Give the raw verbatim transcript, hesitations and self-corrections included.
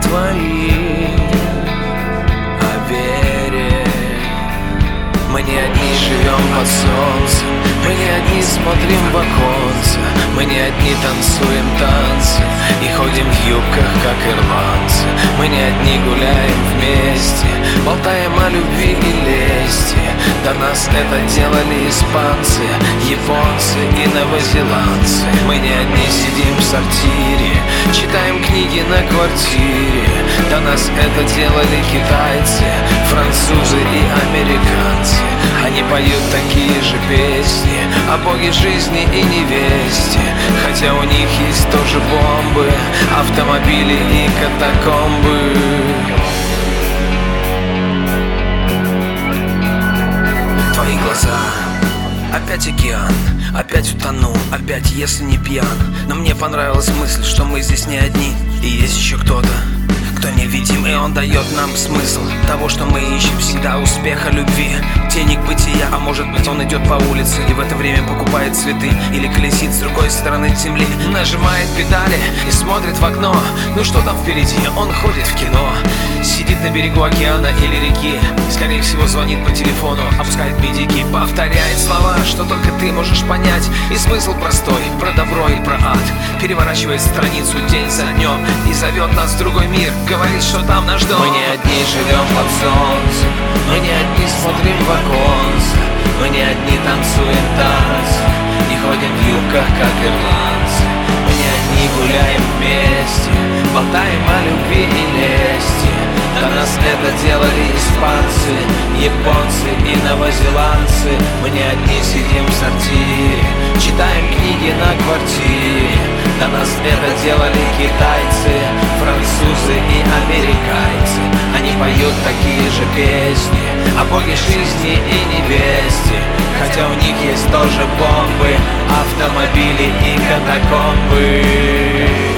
твои о вере. Мы не одни живем под солнцем, мы не одни смотрим в оконце, мы не одни танцуем танцы и ходим в юбках, как ирландцы. Мы не одни гуляем вместе, болтаем о любви и лести. До нас это делали испанцы, японцы и новозеландцы. Мы не одни сидим в сортире, читаем книги на квартире. До нас это делали китайцы, французы и американцы. Они поют такие же песни о боге жизни и невесте, хотя у них есть тоже бомбы, автомобили и катакомбы. Твои глаза, опять океан, опять утону, опять если не пьян. Но мне понравилась мысль, что мы здесь не одни, и есть еще кто-то, кто невидим, и он дает нам смысл того, что мы ищем всегда: успеха, любви, денег, бытия. А может быть, он идет по улице и в это время покупает цветы, или колесит с другой стороны земли, нажимает педали и смотрит в окно. Ну что там впереди? Он ходит в кино, сидит на берегу океана или реки, скорее всего звонит по телефону, опускает медики, повторяет слова, что только ты можешь понять. И смысл простой, про добро и про ад, переворачивает страницу день за днем и зовет нас в другой мир, говорит, что там наш дом. Мы не одни живем под солнцем, мы не одни смотрим в оконце, мы не одни танцуем танцы и ходим в юбках, как ирландцы. Мы не одни гуляем вместе, болтаем о любви и лести. До нас это делали испанцы, японцы и новозеландцы. Мы не одни сидим в сортире, читаем книги на квартире. До нас это делали китайцы, французы и американцы. Они поют такие же песни о боге жизни и невесте, хотя у них есть тоже бомбы, автомобили и катакомбы.